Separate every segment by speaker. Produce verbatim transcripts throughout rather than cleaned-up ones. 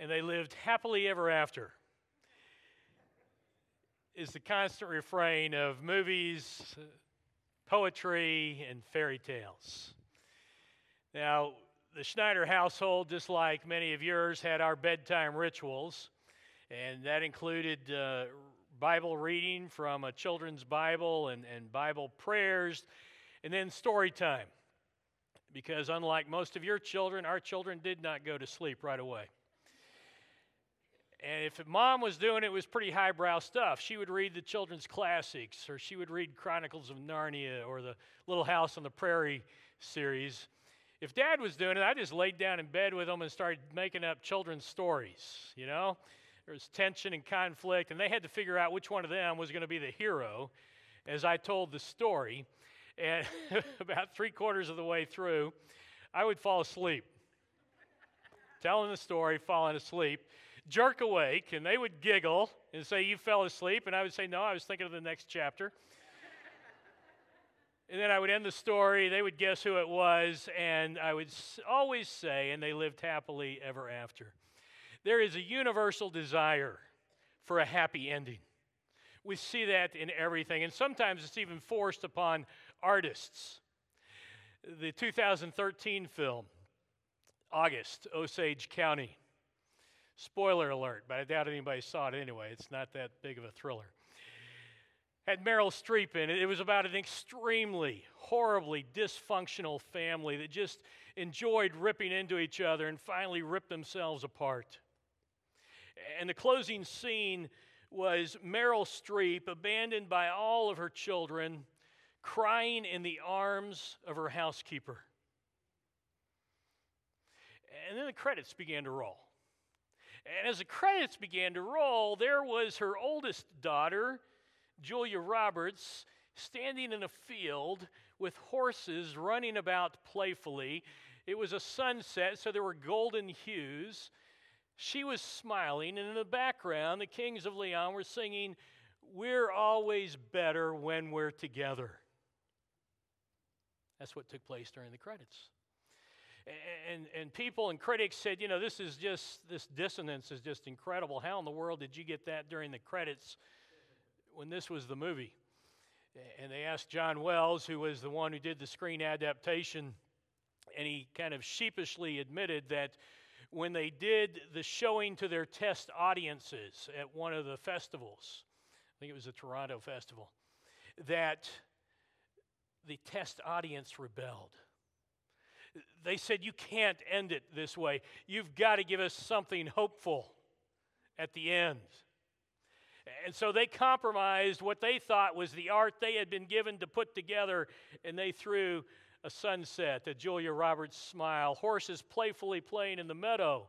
Speaker 1: and they lived happily ever after is the constant refrain of movies, poetry, and fairy tales. Now, the Schneider household, just like many of yours, had our bedtime rituals, and that included uh, Bible reading from a children's Bible and, and Bible prayers, and then story time. Because unlike most of your children, our children did not go to sleep right away. And if mom was doing it, it was pretty highbrow stuff. She would read the children's classics, or she would read Chronicles of Narnia, or the Little House on the Prairie series. If dad was doing it, I just laid down in bed with them and started making up children's stories, you know? There was tension and conflict, and they had to figure out which one of them was going to be the hero as I told the story. And about three quarters of the way through, I would fall asleep. Telling the story, falling asleep. Jerk awake, and they would giggle and say, "You fell asleep," and I would say, "No, I was thinking of the next chapter." And then I would end the story, they would guess who it was, and I would always say, "And they lived happily ever after." There is a universal desire for a happy ending. We see that in everything, and sometimes it's even forced upon artists. The two thousand thirteen film, August, Osage County. Spoiler alert, but I doubt anybody saw it anyway. It's not that big of a thriller. Had Meryl Streep in it. It was about an extremely, horribly dysfunctional family that just enjoyed ripping into each other and finally ripped themselves apart. And the closing scene was Meryl Streep, abandoned by all of her children, crying in the arms of her housekeeper. And then the credits began to roll. And as the credits began to roll, there was her oldest daughter, Julia Roberts, standing in a field with horses running about playfully. It was a sunset, so there were golden hues. She was smiling, and in the background, the Kings of Leon were singing, "We're always better when we're together." That's what took place during the credits. And, and people and critics said, you know, this is just, this dissonance is just incredible. How in the world did you get that during the credits when this was the movie? And they asked John Wells, who was the one who did the screen adaptation, and he kind of sheepishly admitted that when they did the showing to their test audiences at one of the festivals, I think it was the Toronto Festival, that the test audience rebelled. They said, "You can't end it this way. You've got to give us something hopeful at the end." And so they compromised what they thought was the art they had been given to put together, and they threw a sunset, a Julia Roberts smile, horses playfully playing in the meadow,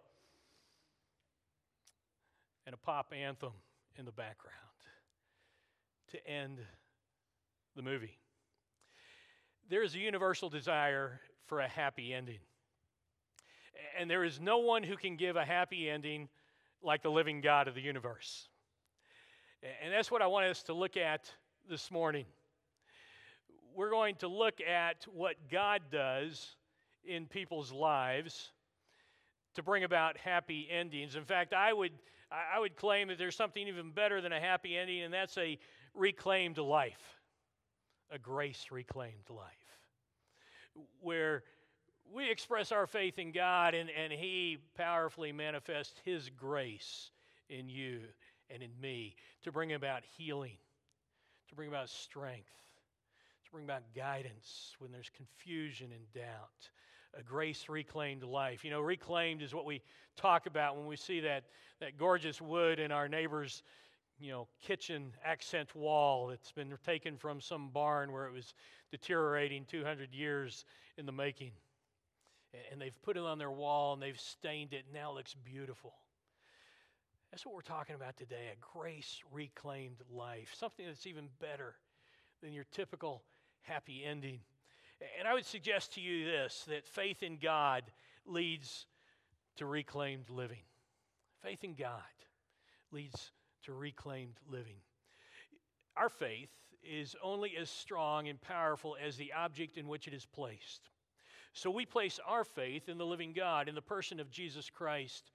Speaker 1: and a pop anthem in the background to end the movie. There is a universal desire for a happy ending. And there is no one who can give a happy ending like the living God of the universe. And that's what I want us to look at this morning. We're going to look at what God does in people's lives to bring about happy endings. In fact, I would I would claim that there's something even better than a happy ending, and that's a reclaimed life, a grace reclaimed life, where we express our faith in God, and, and He powerfully manifests His grace in you and in me to bring about healing, to bring about strength, to bring about guidance when there's confusion and doubt. A grace reclaimed life. You know, reclaimed is what we talk about when we see that, that gorgeous wood in our neighbor's, you know, kitchen accent wall that's been taken from some barn where it was deteriorating two hundred years in the making. And they've put it on their wall and they've stained it, and now it looks beautiful. That's what we're talking about today, a grace reclaimed life, something that's even better than your typical happy ending. And I would suggest to you this, that faith in God leads to reclaimed living. Faith in God leads to reclaimed living. Our faith is only as strong and powerful as the object in which it is placed. So we place our faith in the living God, in the person of Jesus Christ.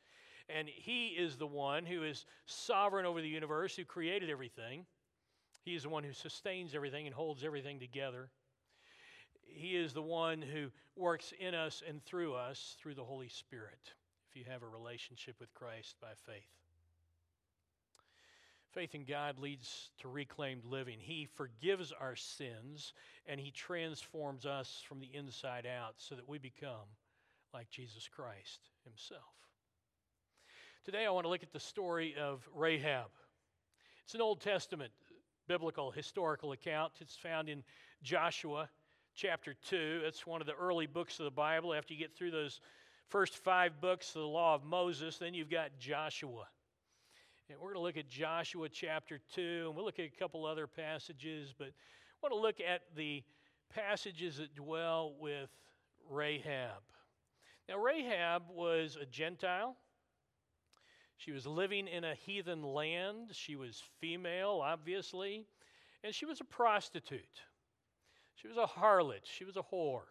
Speaker 1: And he is the one who is sovereign over the universe, who created everything. He is the one who sustains everything and holds everything together. He is the one who works in us and through us through the Holy Spirit, if you have a relationship with Christ by faith. Faith in God leads to reclaimed living. He forgives our sins, and He transforms us from the inside out so that we become like Jesus Christ Himself. Today I want to look at the story of Rahab. It's an Old Testament biblical historical account. It's found in Joshua chapter two. It's one of the early books of the Bible. After you get through those first five books of the law of Moses, then you've got Joshua. And we're going to look at Joshua chapter two, and we'll look at a couple other passages, but I want to look at the passages that dwell with Rahab. Now, Rahab was a Gentile. She was living in a heathen land. She was female, obviously, and she was a prostitute. She was a harlot. She was a whore.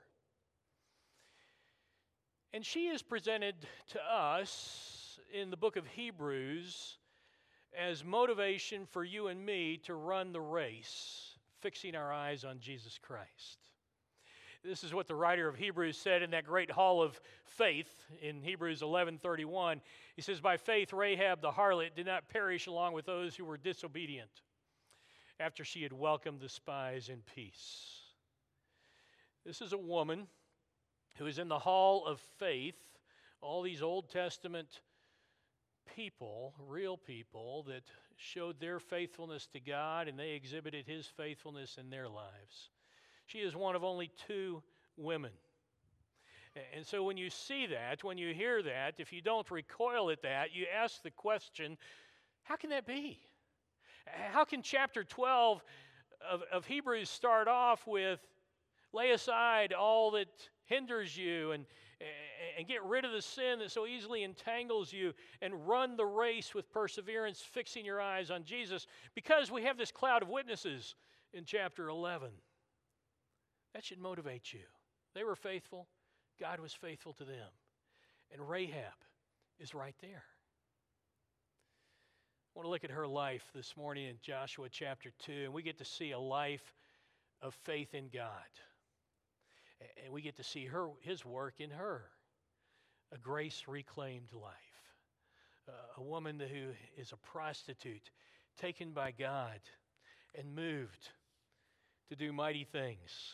Speaker 1: And she is presented to us in the book of Hebrews as motivation for you and me to run the race, fixing our eyes on Jesus Christ. This is what the writer of Hebrews said in that great hall of faith in Hebrews eleven thirty-one. He says, "By faith Rahab the harlot did not perish along with those who were disobedient, after she had welcomed the spies in peace." This is a woman who is in the hall of faith. All these Old Testament people, real people, that showed their faithfulness to God, and they exhibited His faithfulness in their lives. She is one of only two women. And so when you see that, when you hear that, if you don't recoil at that, you ask the question, how can that be? How can chapter twelve of, of Hebrews start off with, lay aside all that hinders you and, and get rid of the sin that so easily entangles you and run the race with perseverance, fixing your eyes on Jesus? Because we have this cloud of witnesses in chapter eleven. That should motivate you. They were faithful. God was faithful to them. And Rahab is right there. I want to look at her life this morning in Joshua chapter two, and we get to see a life of faith in God. And we get to see her, His work in her, a grace-reclaimed life. Uh, a woman who is a prostitute, taken by God and moved to do mighty things.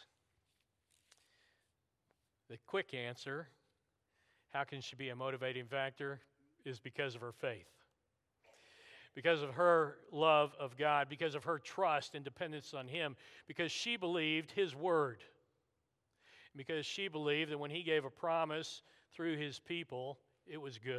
Speaker 1: The quick answer, how can she be a motivating factor, is because of her faith. Because of her love of God, because of her trust and dependence on Him, because she believed His word. Because she believed that when He gave a promise through His people, it was good.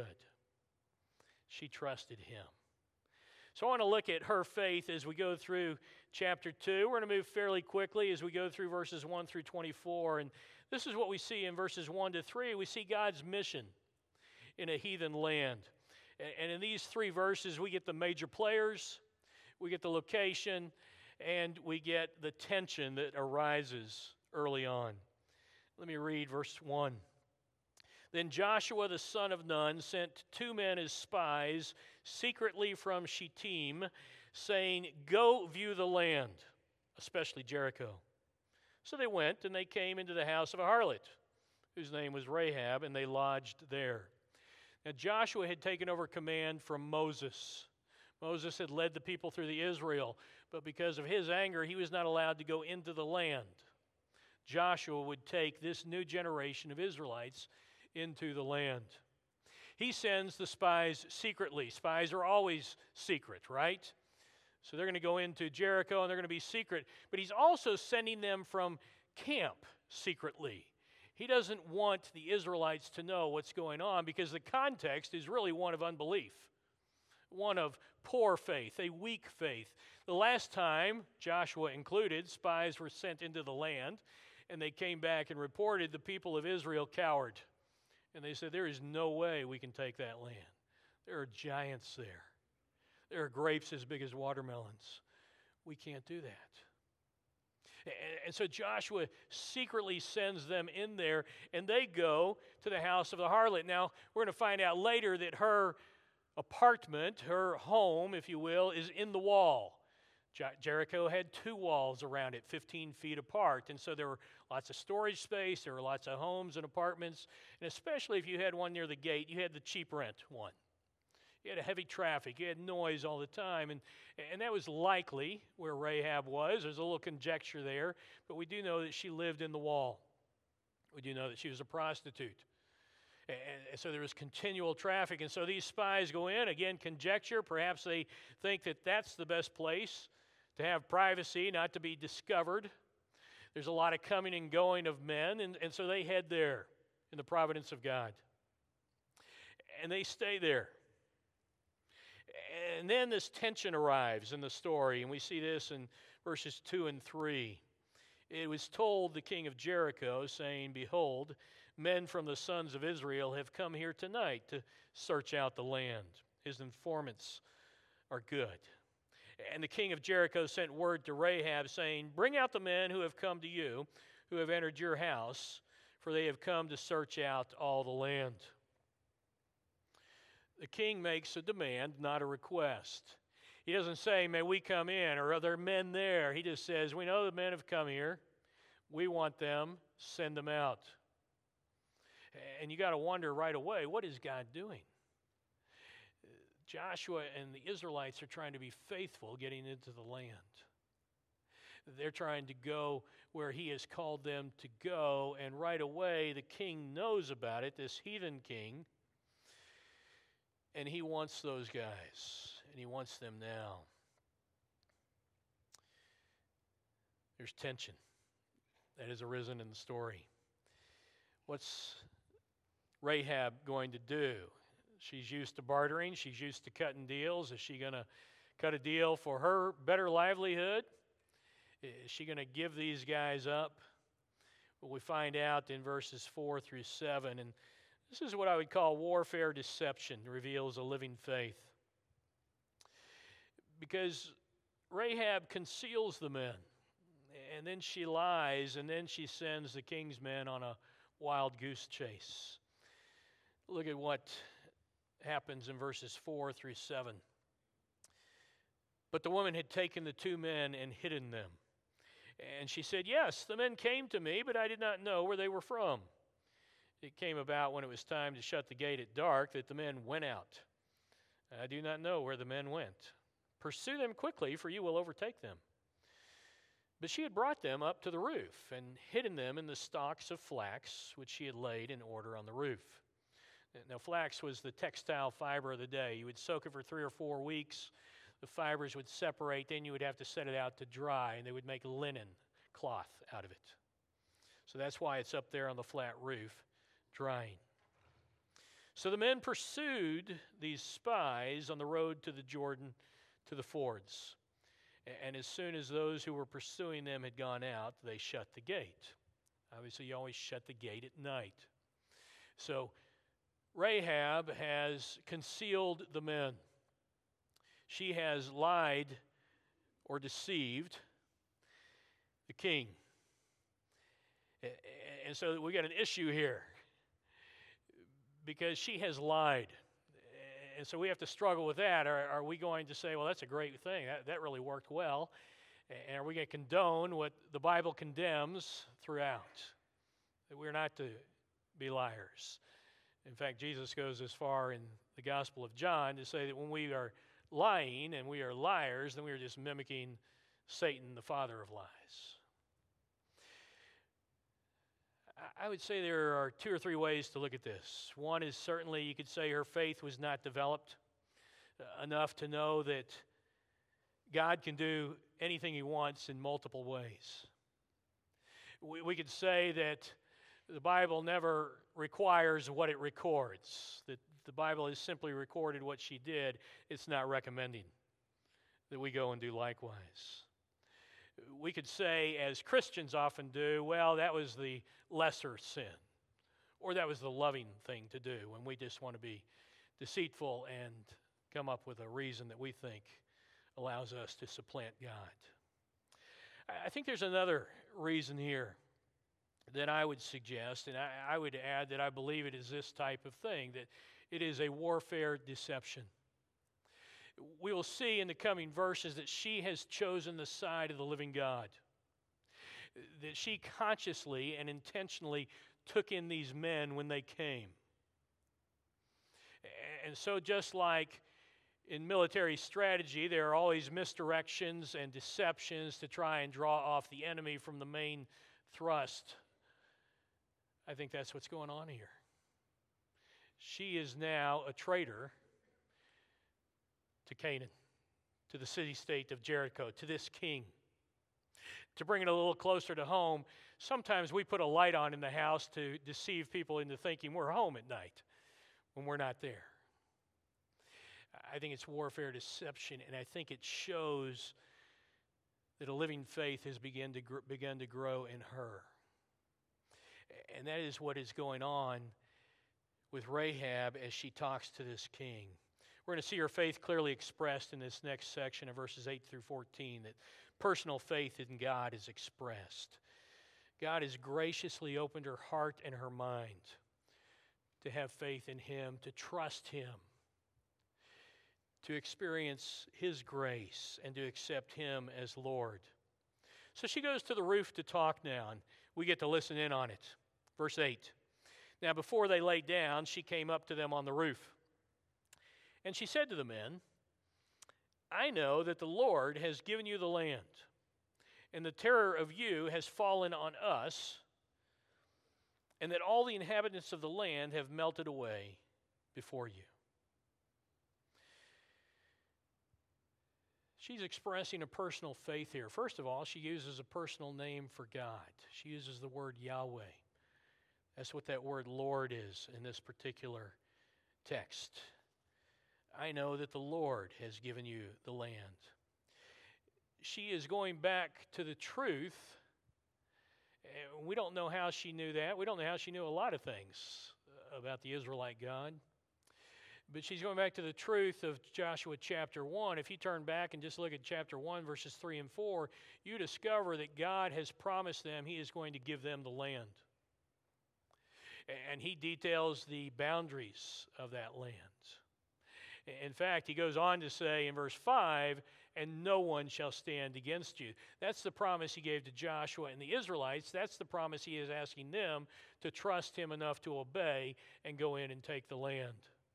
Speaker 1: She trusted Him. So I want to look at her faith as we go through chapter two. We're going to move fairly quickly as we go through verses one through twenty-four. And this is what we see in verses one to three. We see God's mission in a heathen land. And in these three verses, we get the major players, we get the location, and we get the tension that arises early on. Let me read verse one. Then Joshua the son of Nun sent two men as spies secretly from Shittim, saying, "Go view the land, especially Jericho." So they went, and they came into the house of a harlot, whose name was Rahab, and they lodged there. Now Joshua had taken over command from Moses. Moses had led the people through the Israel, but because of his anger, he was not allowed to go into the land. Joshua would take this new generation of Israelites into the land. He sends the spies secretly. Spies are always secret, right? So they're going to go into Jericho and they're going to be secret. But he's also sending them from camp secretly. He doesn't want the Israelites to know what's going on because the context is really one of unbelief, one of poor faith, a weak faith. The last time, Joshua included, spies were sent into the land, and they came back and reported the people of Israel cowered. And they said, there is no way we can take that land. There are giants there. There are grapes as big as watermelons. We can't do that. And so Joshua secretly sends them in there, and they go to the house of the harlot. Now, we're going to find out later that her apartment, her home, if you will, is in the wall. Jericho had two walls around it, fifteen feet apart. And so there were lots of storage space, there were lots of homes and apartments. And especially if you had one near the gate, you had the cheap rent one. You had a heavy traffic, you had noise all the time. And, and that was likely where Rahab was. There's a little conjecture there. But we do know that she lived in the wall. We do know that she was a prostitute. And so there was continual traffic. And so these spies go in, again, conjecture. Perhaps they think that that's the best place to have privacy, not to be discovered. There's a lot of coming and going of men, and, and so they head there in the providence of God. And they stay there. And then this tension arrives in the story, and we see this in verses two and three. It was told the king of Jericho, saying, "Behold, men from the sons of Israel have come here tonight to search out the land. His informants are good." And the king of Jericho sent word to Rahab, saying, "Bring out the men who have come to you, who have entered your house, for they have come to search out all the land." The king makes a demand, not a request. He doesn't say, "May we come in," or "Are there men there?" He just says, "We know the men have come here. We want them. Send them out." And you got to wonder right away, what is God doing? Joshua and the Israelites are trying to be faithful getting into the land. They're trying to go where he has called them to go, and right away the king knows about it, this heathen king, and he wants those guys, and he wants them now. There's tension that has arisen in the story. What's Rahab going to do? She's used to bartering. She's used to cutting deals. Is she going to cut a deal for her better livelihood? Is she going to give these guys up? Well, we find out in verses four through seven, and this is what I would call warfare deception, reveals a living faith. Because Rahab conceals the men, and then she lies, and then she sends the king's men on a wild goose chase. Look at what happens in verses four through seven. "But the woman had taken the two men and hidden them. And she said, 'Yes, the men came to me, but I did not know where they were from.' It came about when it was time to shut the gate at dark that the men went out. I do not know where the men went. Pursue them quickly, for you will overtake them.' But she had brought them up to the roof and hidden them in the stalks of flax, which she had laid in order on the roof." Now, flax was the textile fiber of the day. You would soak it for three or four weeks. The fibers would separate. Then you would have to set it out to dry, and they would make linen cloth out of it. So that's why it's up there on the flat roof, drying. So the men pursued these spies on the road to the Jordan, to the fords. And as soon as those who were pursuing them had gone out, they shut the gate. Obviously, you always shut the gate at night. So Rahab has concealed the men. She has lied or deceived the king. And so we got an issue here because she has lied. And so we have to struggle with that. Are, are we going to say, well, that's a great thing. That, that really worked well. And are we going to condone what the Bible condemns throughout? That we're not to be liars. In fact, Jesus goes as far in the Gospel of John to say that when we are lying and we are liars, then we are just mimicking Satan, the father of lies. I would say there are two or three ways to look at this. One is certainly you could say her faith was not developed enough to know that God can do anything he wants in multiple ways. We, we could say that the Bible never requires what it records, that the Bible has simply recorded what she did. It's not recommending that we go and do likewise. We could say, as Christians often do, well, that was the lesser sin, or that was the loving thing to do when we just want to be deceitful and come up with a reason that we think allows us to supplant God. I think there's another reason here that I would suggest, and I, I would add that I believe it is this type of thing, that it is a warfare deception. We will see in the coming verses that she has chosen the side of the living God, that she consciously and intentionally took in these men when they came. And so just like in military strategy, there are always misdirections and deceptions to try and draw off the enemy from the main thrust. I think that's what's going on here. She is now a traitor to Canaan, to the city-state of Jericho, to this king. To bring it a little closer to home, sometimes we put a light on in the house to deceive people into thinking we're home at night when we're not there. I think it's warfare, deception, and I think it shows that a living faith has begun to gr- begun to grow in her. And that is what is going on with Rahab as she talks to this king. We're going to see her faith clearly expressed in this next section of verses eight through fourteen, that personal faith in God is expressed. God has graciously opened her heart and her mind to have faith in Him, to trust Him, to experience His grace, and to accept Him as Lord. So she goes to the roof to talk now, and we get to listen in on it. Verse eight. Now before they lay down, she came up to them on the roof. And she said to the men, I know that the Lord has given you the land, and the terror of you has fallen on us, and that all the inhabitants of the land have melted away before you. She's expressing a personal faith here. First of all, she uses a personal name for God. She uses the word Yahweh. That's what that word Lord is in this particular text. I know that the Lord has given you the land. She is going back to the truth. We don't know how she knew that. We don't know how she knew a lot of things about the Israelite God. But she's going back to the truth of Joshua chapter one. If you turn back and just look at chapter one, verses three and four, you discover that God has promised them He is going to give them the land. And He details the boundaries of that land. In fact, He goes on to say in verse five, and no one shall stand against you. That's the promise He gave to Joshua and the Israelites. That's the promise He is asking them to trust Him enough to obey and go in and take the land.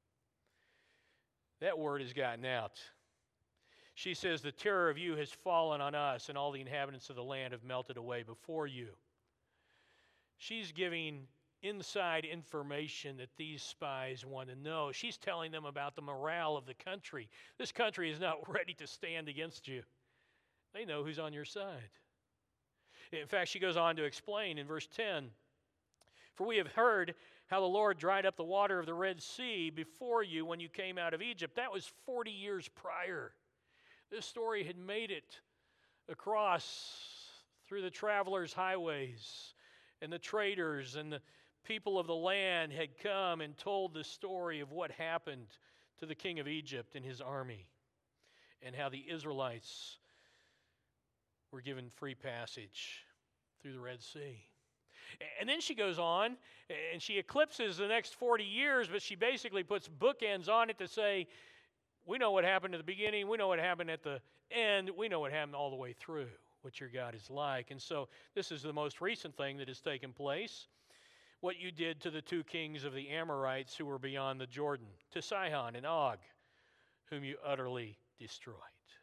Speaker 1: That word has gotten out. She says, the terror of you has fallen on us, and all the inhabitants of the land have melted away before you. She's giving inside information that these spies want to know. She's telling them about the morale of the country. This country is not ready to stand against you. They know who's on your side. In fact, she goes on to explain in verse ten, for we have heard how the Lord dried up the water of the Red Sea before you when you came out of Egypt. That was forty years prior. This story had made it across through the travelers' highways, and the traders and the people of the land had come and told the story of what happened to the king of Egypt and his army, and how the Israelites were given free passage through the Red Sea. And then she goes on, and she eclipses the next forty years, but she basically puts bookends on it to say, we know what happened at the beginning, we know what happened at the end, we know what happened all the way through, what your God is like. And so this is the most recent thing that has taken place, what you did to the two kings of the Amorites who were beyond the Jordan, to Sihon and Og, whom you utterly destroyed.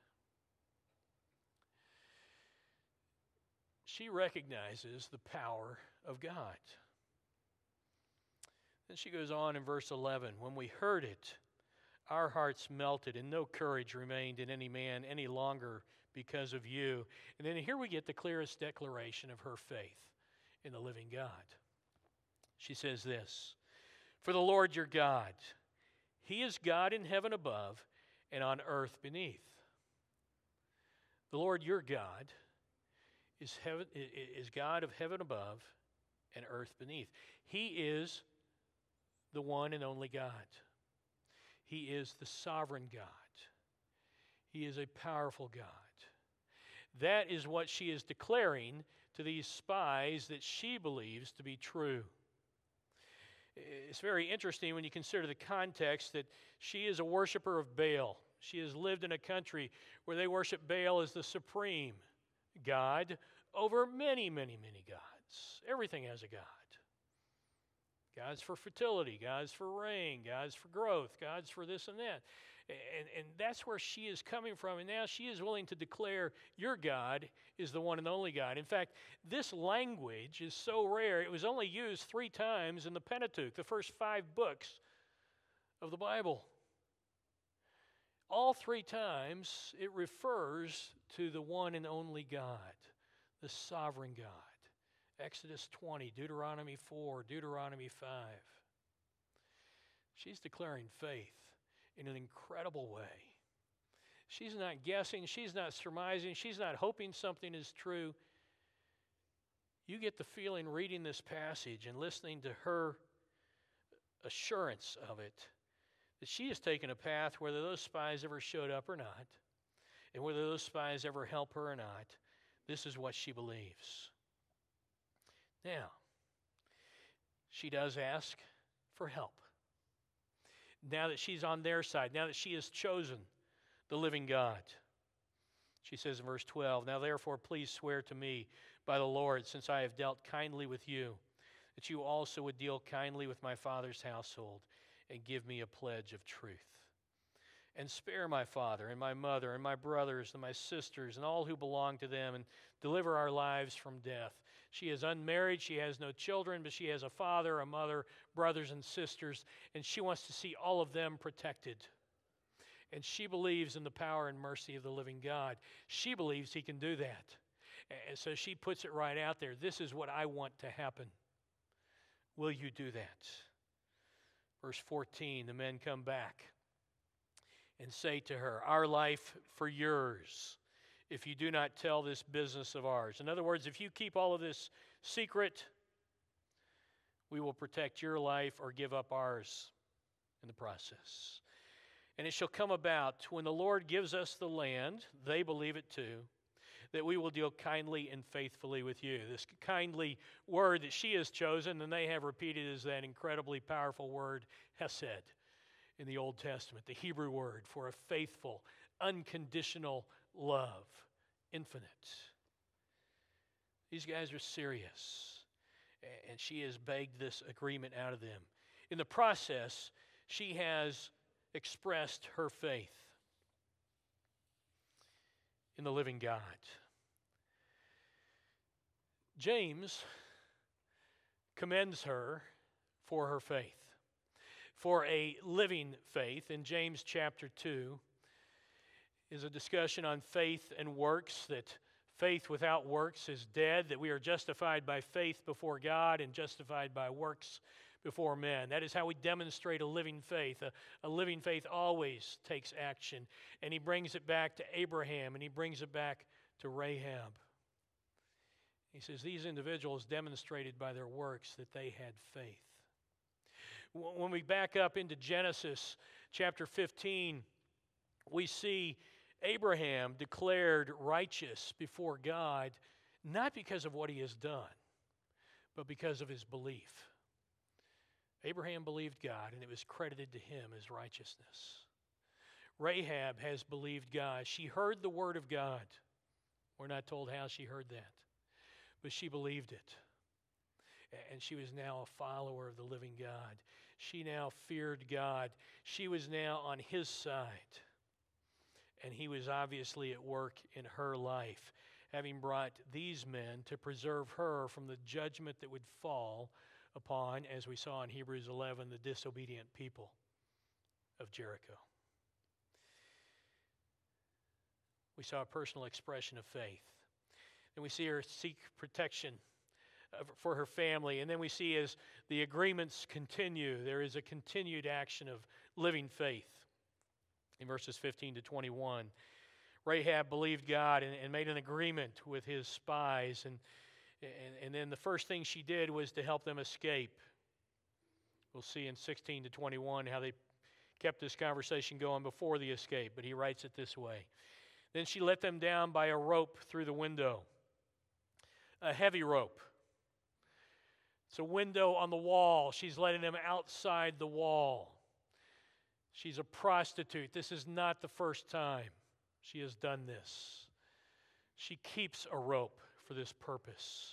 Speaker 1: She recognizes the power of God. Then she goes on in verse eleven, when we heard it, our hearts melted, and no courage remained in any man any longer because of you. And then here we get the clearest declaration of her faith in the living God. She says this, for the Lord your God, He is God in heaven above and on earth beneath. The Lord your God is heaven, is God of heaven above and earth beneath. He is the one and only God. He is the sovereign God. He is a powerful God. That is what she is declaring to these spies that she believes to be true. It's very interesting when you consider the context that she is a worshiper of Baal. She has lived in a country where they worship Baal as the supreme God over many, many, many gods. Everything has a God. God's for fertility, God's for rain, God's for growth, God's for this and that. And, and that's where she is coming from. And now she is willing to declare your God is the one and only God. In fact, this language is so rare, it was only used three times in the Pentateuch, the first five books of the Bible. All three times it refers to the one and only God, the sovereign God. Exodus twenty, Deuteronomy four, Deuteronomy five. She's declaring faith in an incredible way. She's not guessing, she's not surmising, she's not hoping something is true. You get the feeling reading this passage and listening to her assurance of it, that she has taken a path whether those spies ever showed up or not, and whether those spies ever help her or not, this is what she believes. Now, she does ask for help. Now that she's on their side, now that she has chosen the living God. She says in verse twelve, "Now therefore please swear to me by the Lord, since I have dealt kindly with you, that you also would deal kindly with my father's household, and give me a pledge of truth. And spare my father and my mother and my brothers and my sisters and all who belong to them, and deliver our lives from death." She is unmarried, she has no children, but she has a father, a mother, brothers and sisters, and she wants to see all of them protected. And she believes in the power and mercy of the living God. She believes he can do that. And so she puts it right out there. This is what I want to happen. Will you do that? Verse fourteen, the men come back and say to her, "Our life for yours, if you do not tell this business of ours." In other words, if you keep all of this secret, we will protect your life or give up ours in the process. "And it shall come about when the Lord gives us the land," they believe it too, "that we will deal kindly and faithfully with you." This kindly word that she has chosen and they have repeated is that incredibly powerful word, hesed, in the Old Testament, the Hebrew word for a faithful, unconditional love, infinite. These guys are serious, and she has begged this agreement out of them. In the process, she has expressed her faith in the living God. James commends her for her faith, for a living faith. In James chapter two is a discussion on faith and works, that faith without works is dead, that we are justified by faith before God and justified by works before men. That is how we demonstrate a living faith. A, a living faith always takes action. And he brings it back to Abraham, and he brings it back to Rahab. He says these individuals demonstrated by their works that they had faith. When we back up into Genesis chapter fifteen, we see Abraham declared righteous before God, not because of what he has done, but because of his belief. Abraham believed God, and it was credited to him as righteousness. Rahab has believed God. She heard the word of God. We're not told how she heard that, but she believed it. And she was now a follower of the living God. She now feared God. She was now on his side. And he was obviously at work in her life, having brought these men to preserve her from the judgment that would fall upon, as we saw in Hebrews eleven, the disobedient people of Jericho. We saw a personal expression of faith. Then we see her seek protection for her family. And then we see as the agreements continue, there is a continued action of living faith. In verses fifteen to twenty-one, Rahab believed God and, and made an agreement with his spies. And, and, and then the first thing she did was to help them escape. We'll see in sixteen to twenty-one how they kept this conversation going before the escape. But he writes it this way. Then she let them down by a rope through the window, a heavy rope. It's a window on the wall. She's letting them outside the wall. She's a prostitute. This is not the first time she has done this. She keeps a rope for this purpose.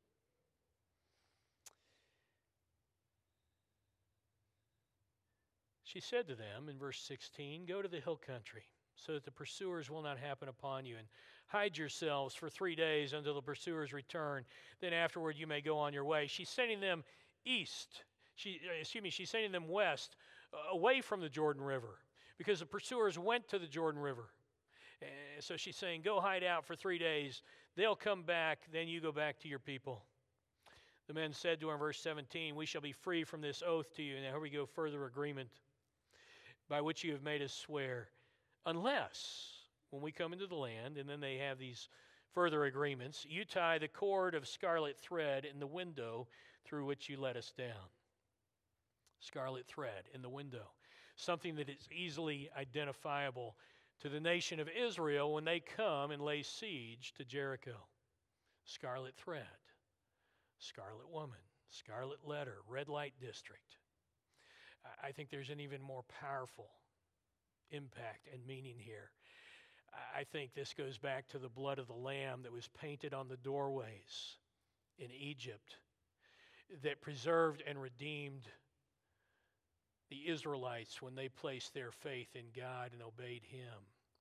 Speaker 1: She said to them in verse sixteen, "Go to the hill country, so that the pursuers will not happen upon you, and hide yourselves for three days until the pursuers return. Then afterward you may go on your way." She's sending them east. She, excuse me, she's sending them west, uh, away from the Jordan River, because the pursuers went to the Jordan River. And so she's saying, go hide out for three days. They'll come back, then you go back to your people. The men said to her in verse seventeen, "We shall be free from this oath to you." And here we go, further agreement, "by which you have made us swear, unless, when we come into the land," and then they have these further agreements, "you tie the cord of scarlet thread in the window through which you let us down." Scarlet thread in the window, something that is easily identifiable to the nation of Israel when they come and lay siege to Jericho. Scarlet thread, scarlet woman, scarlet letter, red light district. I think there's an even more powerful impact and meaning here. I think this goes back to the blood of the Lamb that was painted on the doorways in Egypt that preserved and redeemed the Israelites when they placed their faith in God and obeyed Him.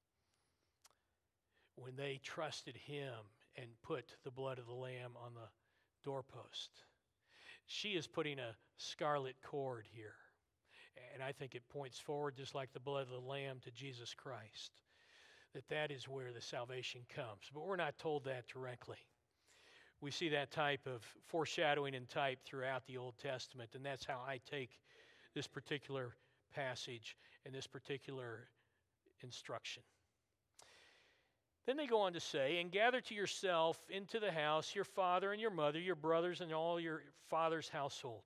Speaker 1: When they trusted Him and put the blood of the Lamb on the doorpost. She is putting a scarlet cord here. And I think it points forward, just like the blood of the Lamb, to Jesus Christ. That that is where the salvation comes. But we're not told that directly. We see that type of foreshadowing and type throughout the Old Testament, and that's how I take this particular passage and this particular instruction. Then they go on to say, "And gather to yourself into the house your father and your mother, your brothers, and all your father's household.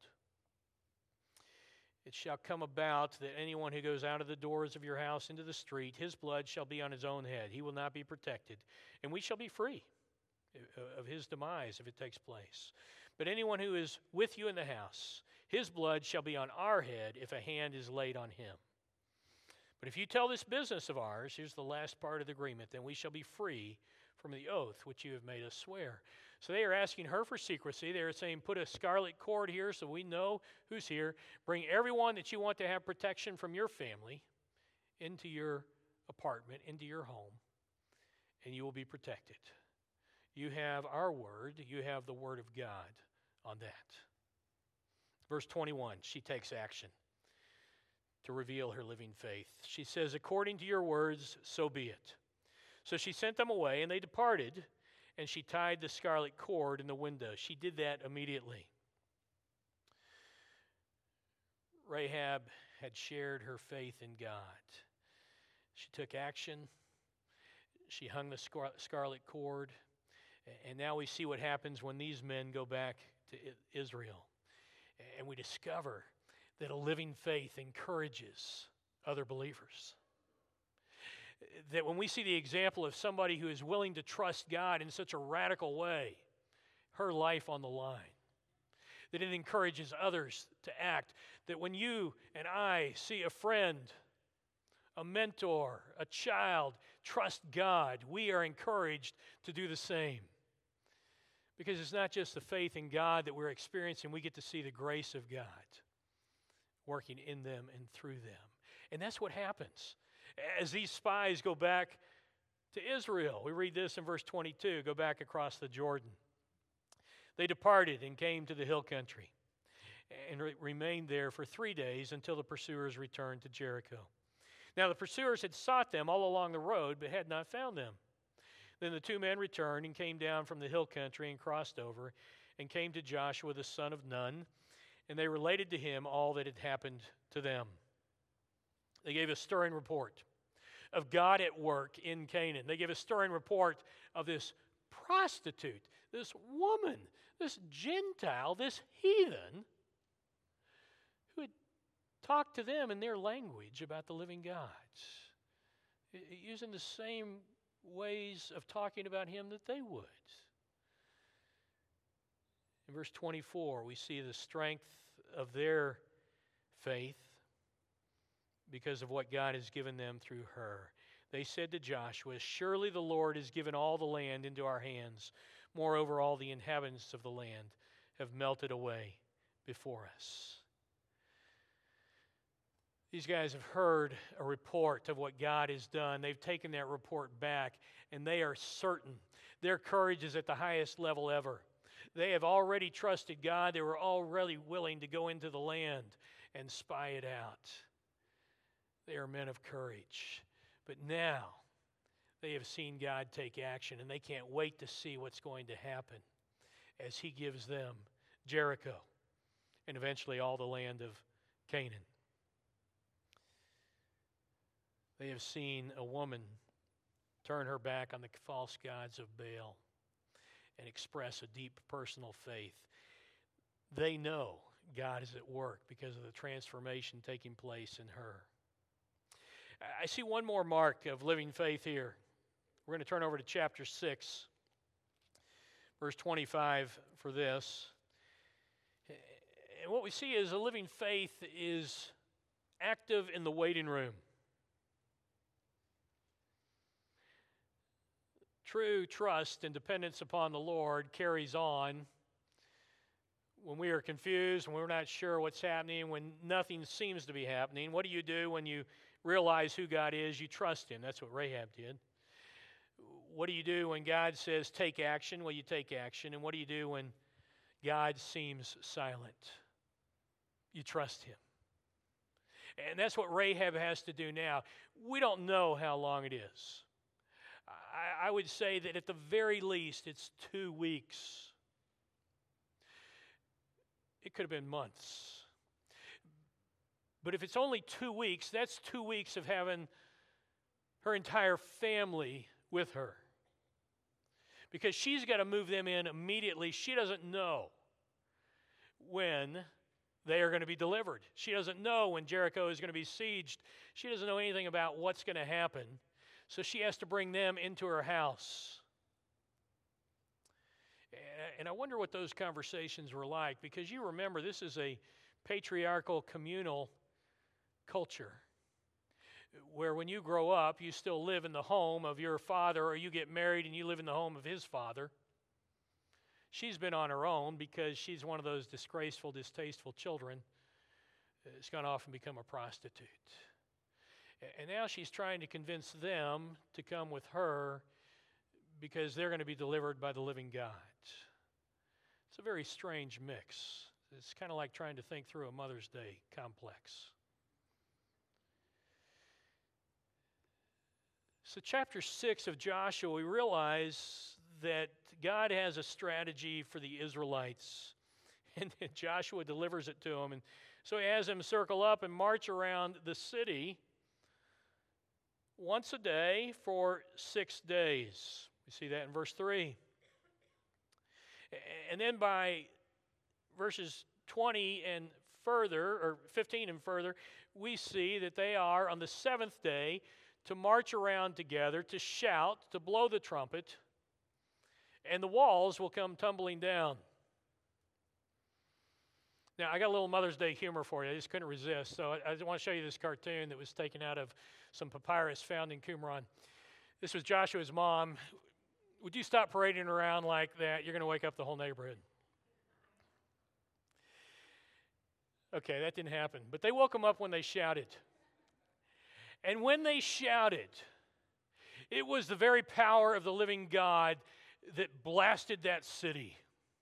Speaker 1: It shall come about that anyone who goes out of the doors of your house into the street, his blood shall be on his own head. He will not be protected, and we shall be free of his demise if it takes place. But anyone who is with you in the house, his blood shall be on our head if a hand is laid on him. But if you tell this business of ours," here's the last part of the agreement, "then we shall be free from the oath which you have made us swear." So they are asking her for secrecy. They are saying, put a scarlet cord here so we know who's here. Bring everyone that you want to have protection from your family into your apartment, into your home, and you will be protected. You have our word. You have the word of God on that. Verse twenty-one, she takes action to reveal her living faith. She says, "According to your words, so be it." So she sent them away, and they departed, and she tied the scarlet cord in the window. She did that immediately. Rahab had shared her faith in God. She took action. She hung the scar- scarlet cord. And now we see what happens when these men go back to Israel. And we discover that a living faith encourages other believers. That when we see the example of somebody who is willing to trust God in such a radical way, her life on the line, that it encourages others to act. That when you and I see a friend, a mentor, a child trust God, we are encouraged to do the same. Because it's not just the faith in God that we're experiencing, we get to see the grace of God working in them and through them. And that's what happens. As these spies go back to Israel, we read this in verse twenty-two, go back across the Jordan. They departed and came to the hill country and re- remained there for three days until the pursuers returned to Jericho. Now the pursuers had sought them all along the road, but had not found them. Then the two men returned and came down from the hill country and crossed over and came to Joshua the son of Nun, and they related to him all that had happened to them. They gave a stirring report of God at work in Canaan. They gave a stirring report of this prostitute, this woman, this Gentile, this heathen, who had talked to them in their language about the living God, using the same ways of talking about him that they would. In verse twenty-four, we see the strength of their faith because of what God has given them through her. They said to Joshua, "Surely the Lord has given all the land into our hands. Moreover, all the inhabitants of the land have melted away before us." These guys have heard a report of what God has done. They've taken that report back, and they are certain. Their courage is at the highest level ever. They have already trusted God. They were already willing to go into the land and spy it out. They are men of courage. But now they have seen God take action, and they can't wait to see what's going to happen as He gives them Jericho and eventually all the land of Canaan. They have seen a woman turn her back on the false gods of Baal and express a deep personal faith. They know God is at work because of the transformation taking place in her. I see one more mark of living faith here. We're going to turn over to chapter six, verse twenty-five for this. And what we see is a living faith is active in the waiting room. True trust and dependence upon the Lord carries on when we are confused, when we're not sure what's happening, when nothing seems to be happening. What do you do when you realize who God is? You trust Him. That's what Rahab did. What do you do when God says take action? Well, you take action. And what do you do when God seems silent? You trust Him. And that's what Rahab has to do now. We don't know how long it is. I, I would say that at the very least it's two weeks. It could have been months. But if it's only two weeks, that's two weeks of having her entire family with her. Because she's got to move them in immediately. She doesn't know when they are going to be delivered. She doesn't know when Jericho is going to be sieged. She doesn't know anything about what's going to happen. So she has to bring them into her house. And I wonder what those conversations were like, because you remember this is a patriarchal communal culture where when you grow up, you still live in the home of your father, or you get married and you live in the home of his father. She's been on her own because she's one of those disgraceful, distasteful children that's going to often become a prostitute. And now she's trying to convince them to come with her because they're going to be delivered by the living God. It's a very strange mix. It's kind of like trying to think through a Mother's Day complex. So chapter six of Joshua, we realize that God has a strategy for the Israelites. And Joshua delivers it to them. And so he has them circle up and march around the city once a day for six days. We see that in verse three. And then by verses twenty and further, or fifteen and further, we see that they are on the seventh day to march around together, to shout, to blow the trumpet, and the walls will come tumbling down. Now, I got a little Mother's Day humor for you. I just couldn't resist. So I, I want to show you this cartoon that was taken out of some papyrus found in Qumran. This was Joshua's mom. Would you stop parading around like that? You're going to wake up the whole neighborhood. Okay, that didn't happen. But they woke him up when they shouted. And when they shouted, it was the very power of the living God that blasted that city.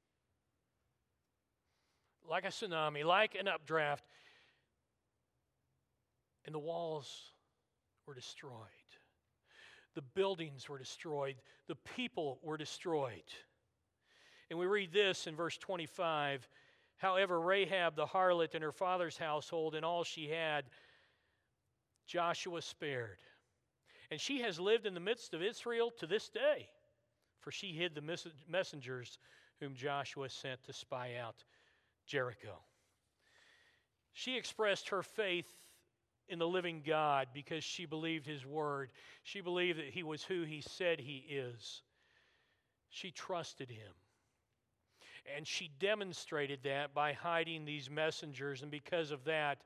Speaker 1: Like a tsunami, like an updraft. And the walls were destroyed. The buildings were destroyed. The people were destroyed. And we read this in verse twenty-five. However, Rahab the harlot and her father's household and all she had, Joshua spared. And she has lived in the midst of Israel to this day, for she hid the messengers whom Joshua sent to spy out Jericho. She expressed her faith in the living God because she believed His word. She believed that He was who He said He is. She trusted Him. And she demonstrated that by hiding these messengers, and because of that,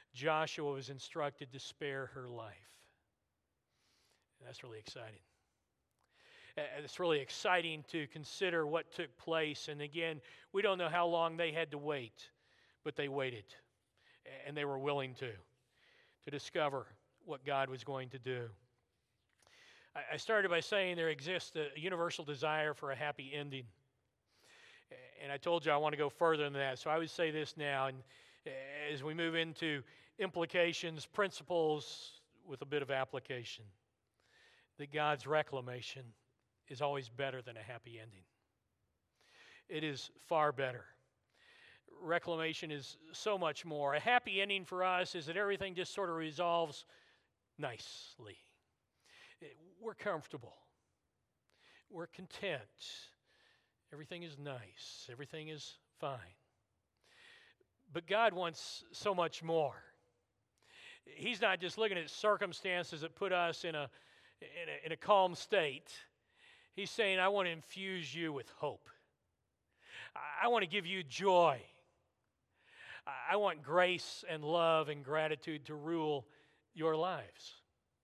Speaker 1: Joshua was instructed to spare her life. And that's really exciting. And it's really exciting to consider what took place. And again, we don't know how long they had to wait, but they waited. And they were willing to, to discover what God was going to do. I started by saying there exists a universal desire for a happy ending. And I told you I want to go further than that. So I would say this now, and as we move into implications, principles with a bit of application, that God's reclamation is always better than a happy ending. It is far better. Reclamation is so much more. A happy ending for us is that everything just sort of resolves nicely. We're comfortable. We're content. Everything is nice. Everything is fine. But God wants so much more. He's not just looking at circumstances that put us in a, in a, in a calm state. He's saying, I want to infuse you with hope. I want to give you joy. I want grace and love and gratitude to rule your lives.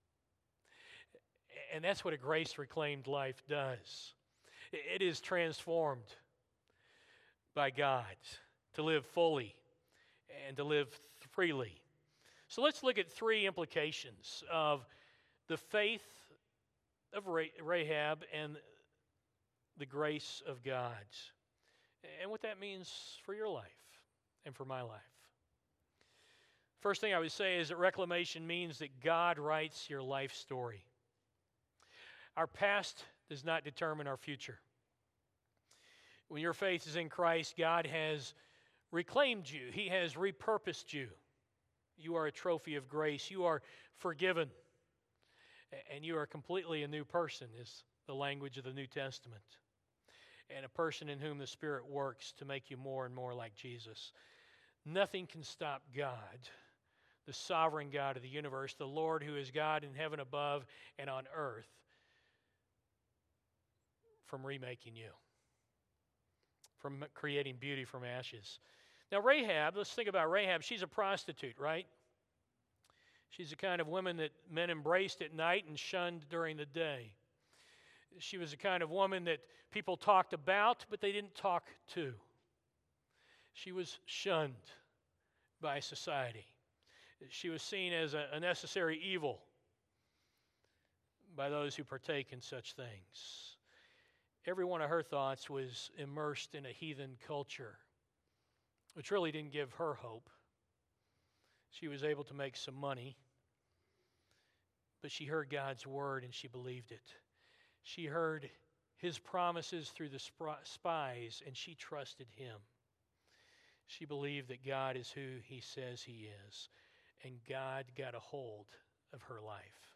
Speaker 1: And that's what a grace-reclaimed life does. It is transformed by God to live fully and to live freely. So let's look at three implications of the faith of Rahab and the grace of God, and what that means for your life and for my life. First thing I would say is that reclamation means that God writes your life story. Our past does not determine our future. When your faith is in Christ, God has reclaimed you. He has repurposed you. You are a trophy of grace. You are forgiven. And you are completely a new person, is the language of the New Testament. And a person in whom the Spirit works to make you more and more like Jesus. Nothing can stop God, the sovereign God of the universe, the Lord who is God in heaven above and on earth, from remaking you, from creating beauty from ashes. Now Rahab, let's think about Rahab. She's a prostitute, right? She's the kind of woman that men embraced at night and shunned during the day. She was the kind of woman that people talked about, but they didn't talk to. She was shunned by society. She was seen as a, a necessary evil by those who partake in such things. Every one of her thoughts was immersed in a heathen culture, which really didn't give her hope. She was able to make some money, but she heard God's word and she believed it. She heard his promises through the spies and she trusted him. She believed that God is who he says he is, and God got a hold of her life.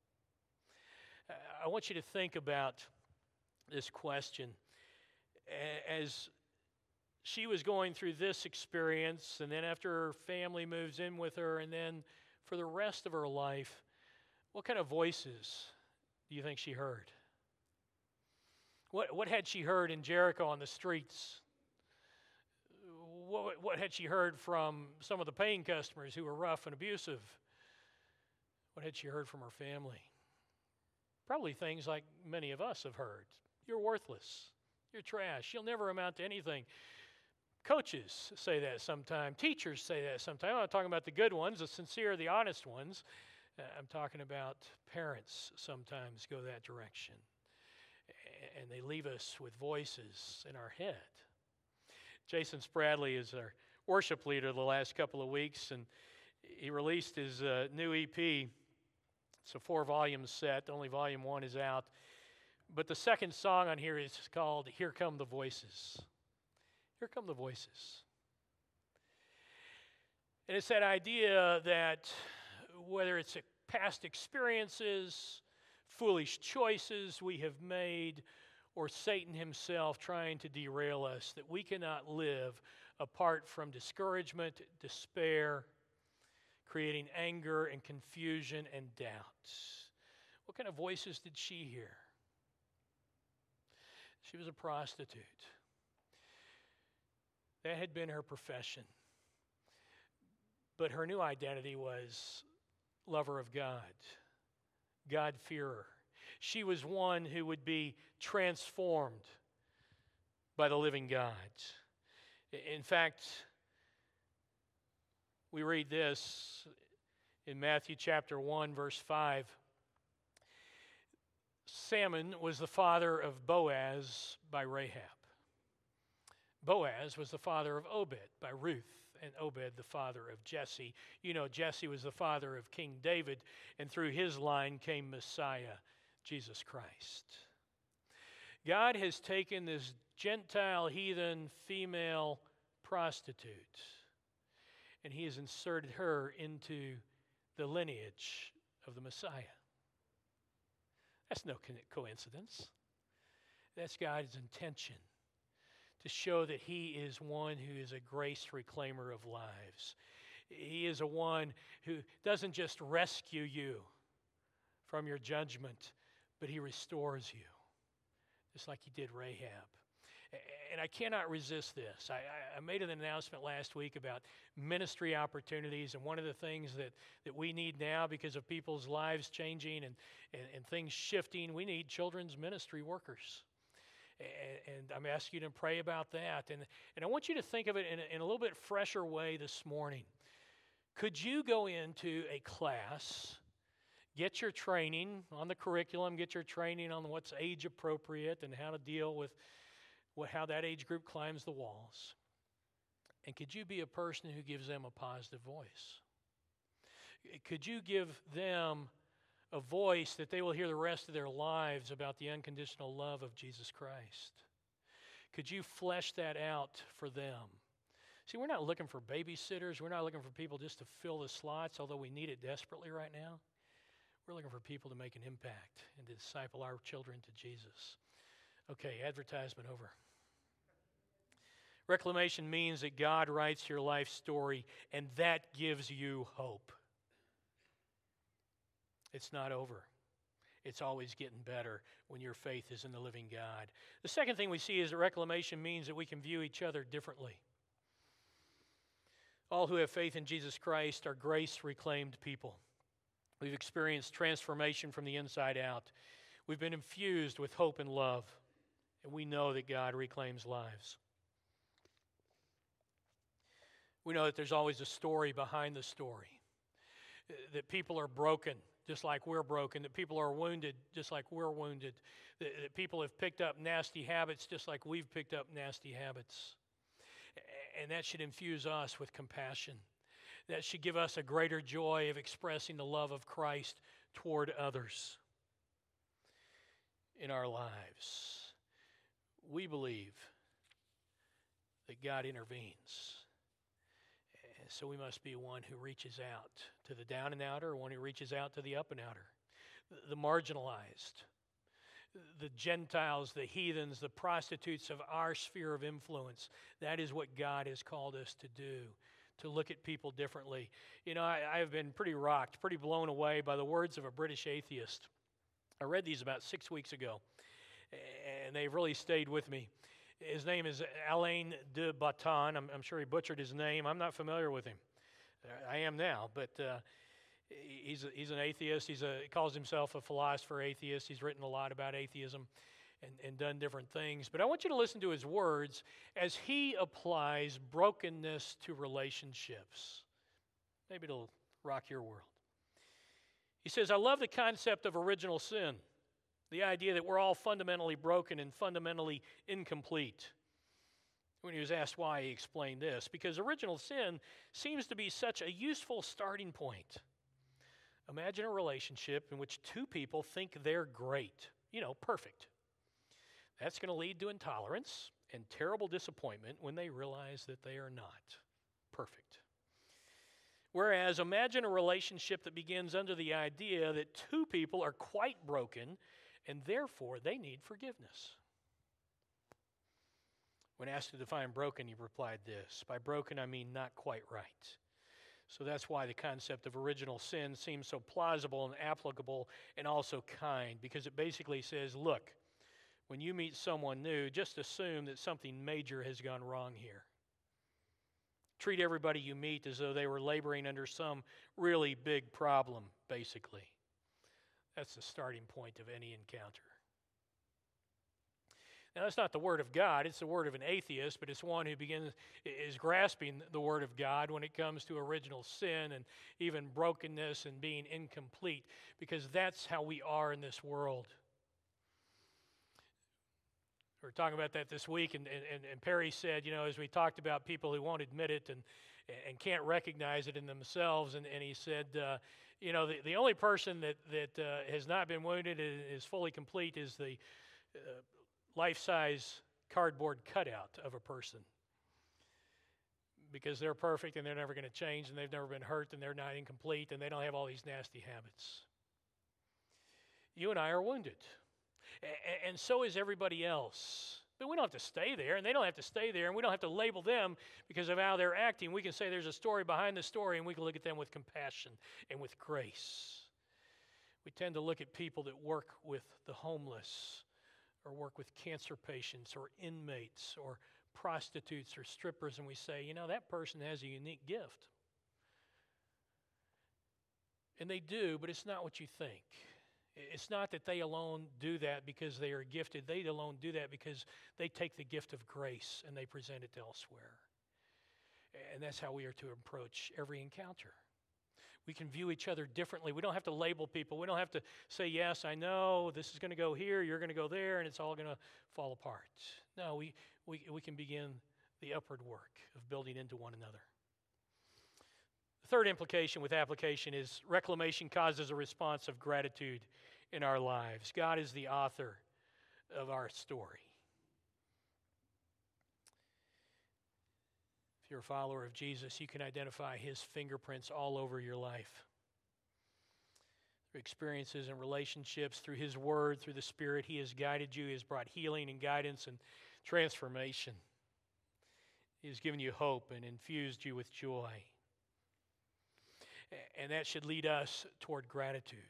Speaker 1: I want you to think about this question. As she was going through this experience, and then after her family moves in with her, and then for the rest of her life, what kind of voices do you think she heard? What, what had she heard in Jericho on the streets? What, what had she heard from some of the paying customers who were rough and abusive? What had she heard from her family? Probably things like many of us have heard. You're worthless. You're trash. You'll never amount to anything. Coaches say that sometimes. Teachers say that sometimes. I'm not talking about the good ones, the sincere, the honest ones. Uh, I'm talking about parents sometimes go that direction. And they leave us with voices in our head. Jason Spradley is our worship leader the last couple of weeks, and he released his uh, new E P. It's a four-volume set. Only volume one is out. But the second song on here is called Here Come the Voices. Here come the voices. And it's that idea that whether it's past experiences, foolish choices we have made, or Satan himself trying to derail us, that we cannot live apart from discouragement, despair, creating anger and confusion and doubt. What kind of voices did she hear? She was a prostitute. That had been her profession. But her new identity was lover of God, God-fearer. She was one who would be transformed by the living God. In fact, we read this in Matthew chapter one, verse five. Salmon was the father of Boaz by Rahab. Boaz was the father of Obed by Ruth, and Obed the father of Jesse. You know, Jesse was the father of King David, and through his line came Messiah, Jesus Christ. God has taken this Gentile, heathen, female prostitute, and he has inserted her into the lineage of the Messiah. That's no coincidence. That's God's intention, to show that he is one who is a grace reclaimer of lives. He is a one who doesn't just rescue you from your judgment, but he restores you, just like he did Rahab. And I cannot resist this. I, I made an announcement last week about ministry opportunities, and one of the things that, that we need now, because of people's lives changing and, and, and things shifting, we need children's ministry workers. And, and I'm asking you to pray about that. And, and I want you to think of it in a, in a little bit fresher way this morning. Could you go into a class, get your training on the curriculum, get your training on what's age appropriate and how to deal with what, how that age group climbs the walls? And could you be a person who gives them a positive voice? Could you give them a voice that they will hear the rest of their lives about the unconditional love of Jesus Christ? Could you flesh that out for them? See, we're not looking for babysitters. We're not looking for people just to fill the slots, although we need it desperately right now. We're looking for people to make an impact and to disciple our children to Jesus. Okay, advertisement over. Reclamation means that God writes your life story, and that gives you hope. It's not over. It's always getting better when your faith is in the living God. The second thing we see is that reclamation means that we can view each other differently. All who have faith in Jesus Christ are grace-reclaimed people. We've experienced transformation from the inside out. We've been infused with hope and love, and we know that God reclaims lives. We know that there's always a story behind the story, that people are broken just like we're broken, that people are wounded just like we're wounded, that, that people have picked up nasty habits just like we've picked up nasty habits. And that should infuse us with compassion. That should give us a greater joy of expressing the love of Christ toward others in our lives. We believe that God intervenes. So we must be one who reaches out to the down and outer, one who reaches out to the up and outer, the marginalized, the Gentiles, the heathens, the prostitutes of our sphere of influence. That is what God has called us to do, to look at people differently. You know, I, I have been pretty rocked, pretty blown away by the words of a British atheist. I read these about six weeks ago, and they've really stayed with me. His name is Alain de Botton. I'm, I'm sure he butchered his name. I'm not familiar with him. I am now, but uh, he's a, he's an atheist. He's a, he calls himself a philosopher atheist. He's written a lot about atheism and, and done different things. But I want you to listen to his words as he applies brokenness to relationships. Maybe it'll rock your world. He says, I love the concept of original sin. The idea that we're all fundamentally broken and fundamentally incomplete. When he was asked why, he explained this. Because original sin seems to be such a useful starting point. Imagine a relationship in which two people think they're great, you know, perfect. That's going to lead to intolerance and terrible disappointment when they realize that they are not perfect. Whereas, imagine a relationship that begins under the idea that two people are quite broken and therefore they need forgiveness. When asked to define broken, he replied this: by broken, I mean not quite right. So that's why the concept of original sin seems so plausible and applicable and also kind, because it basically says, look, when you meet someone new, just assume that something major has gone wrong here. Treat everybody you meet as though they were laboring under some really big problem, basically. That's the starting point of any encounter. Now, that's not the Word of God. It's the word of an atheist, but it's one who begins is grasping the Word of God when it comes to original sin and even brokenness and being incomplete, because that's how we are in this world. We were talking about that this week, and, and, and Perry said, you know, as we talked about people who won't admit it and, and can't recognize it in themselves, and, and he said, uh, you know, the, the only person that, that uh, has not been wounded and is fully complete is the uh, life-size cardboard cutout of a person, because they're perfect and they're never going to change and they've never been hurt and they're not incomplete and they don't have all these nasty habits. You and I are wounded. And so is everybody else. But we don't have to stay there, and they don't have to stay there, and we don't have to label them because of how they're acting. We can say there's a story behind the story, and we can look at them with compassion and with grace. We tend to look at people that work with the homeless or work with cancer patients or inmates or prostitutes or strippers, and we say, you know, that person has a unique gift. And they do, but it's not what you think. It's not that they alone do that because they are gifted. They alone do that because they take the gift of grace and they present it elsewhere. And that's how we are to approach every encounter. We can view each other differently. We don't have to label people. We don't have to say, yes, I know, this is going to go here, you're going to go there, and it's all going to fall apart. No, we, we, we can begin the upward work of building into one another. The third implication with application is reclamation causes a response of gratitude in our lives. God is the author of our story. If you're a follower of Jesus, you can identify his fingerprints all over your life. Through experiences and relationships, through his word, through the Spirit, he has guided you. He has brought healing and guidance and transformation. He has given you hope and infused you with joy. And that should lead us toward gratitude.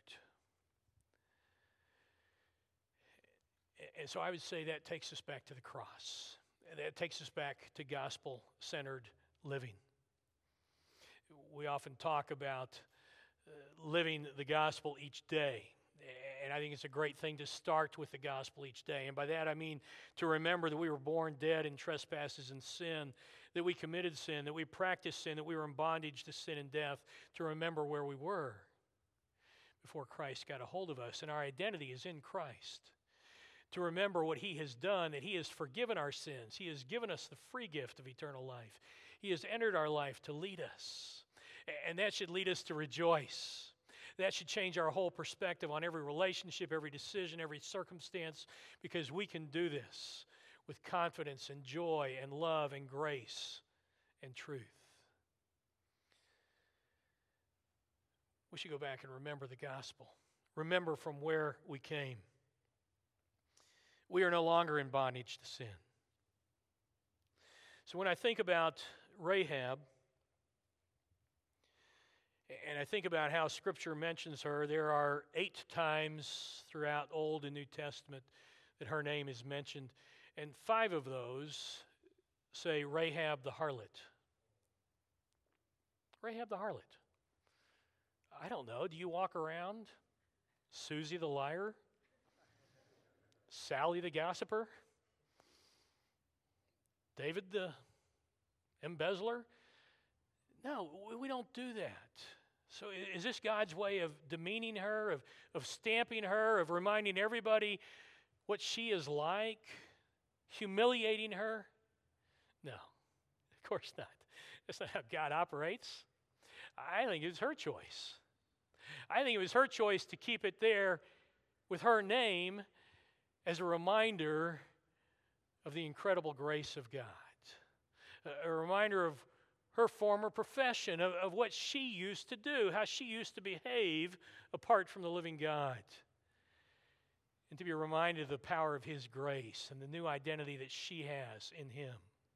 Speaker 1: And so I would say that takes us back to the cross. That takes us back to gospel-centered living. We often talk about uh, living the gospel each day. And I think it's a great thing to start with the gospel each day. And by that I mean to remember that we were born dead in trespasses and sin, that we committed sin, that we practiced sin, that we were in bondage to sin and death, to remember where we were before Christ got a hold of us. And our identity is in Christ. To remember what he has done, that he has forgiven our sins. He has given us the free gift of eternal life. He has entered our life to lead us. And that should lead us to rejoice. That should change our whole perspective on every relationship, every decision, every circumstance, because we can do this with confidence and joy and love and grace and truth. We should go back and remember the gospel. Remember from where we came. We are no longer in bondage to sin. So when I think about Rahab, and I think about how Scripture mentions her, there are eight times throughout Old and New Testament that her name is mentioned, and five of those say Rahab the harlot. Rahab the harlot. I don't know. Do you walk around Susie the liar? Sally the gossiper? David the embezzler? No, we don't do that. So is this God's way of demeaning her, of, of stamping her, of reminding everybody what she is like, humiliating her? No, of course not. That's not how God operates. I think it was her choice. I think it was her choice to keep it there with her name as a reminder of the incredible grace of God, a, a reminder of her former profession, of, of what she used to do, how she used to behave apart from the living God, and to be reminded of the power of his grace and the new identity that she has in him.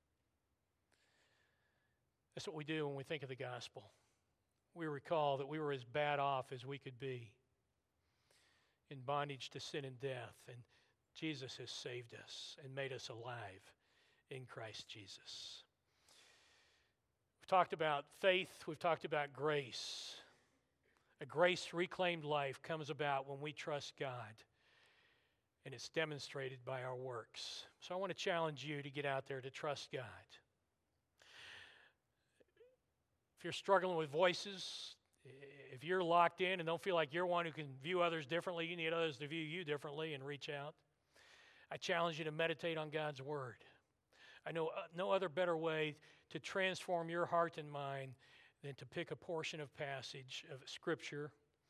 Speaker 1: That's what we do when we think of the gospel. We recall that we were as bad off as we could be, in bondage to sin and death, and Jesus has saved us and made us alive in Christ Jesus. We've talked about faith, we've talked about grace. A grace reclaimed life comes about when we trust God, and it's demonstrated by our works. So I want to challenge you to get out there to trust God. If you're struggling with voices, if you're locked in and don't feel like you're one who can view others differently, you need others to view you differently and reach out. I challenge you to meditate on God's Word. I know no other better way to transform your heart and mind than to pick a portion of passage of Scripture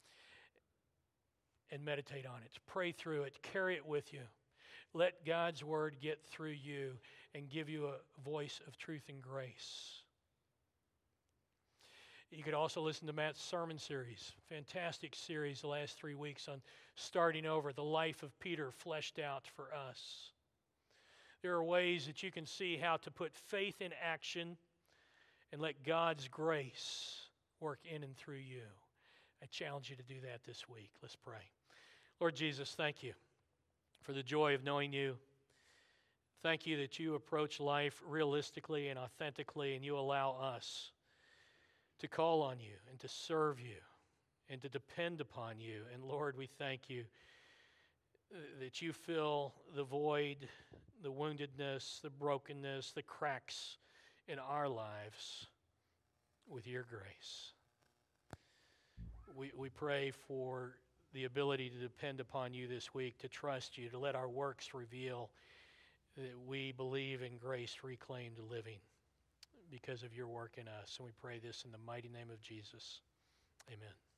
Speaker 1: and meditate on it. Pray through it. Carry it with you. Let God's Word get through you and give you a voice of truth and grace. You could also listen to Matt's sermon series. Fantastic series the last three weeks on starting over, the life of Peter fleshed out for us. There are ways that you can see how to put faith in action and let God's grace work in and through you. I challenge you to do that this week. Let's pray. Lord Jesus, thank you for the joy of knowing you. Thank you that you approach life realistically and authentically, and you allow us to call on you and to serve you and to depend upon you. And Lord, we thank you that you fill the void, the woundedness, the brokenness, the cracks in our lives with your grace. We, we pray for the ability to depend upon you this week, to trust you, to let our works reveal that we believe in grace reclaimed living because of your work in us. And we pray this in the mighty name of Jesus. Amen.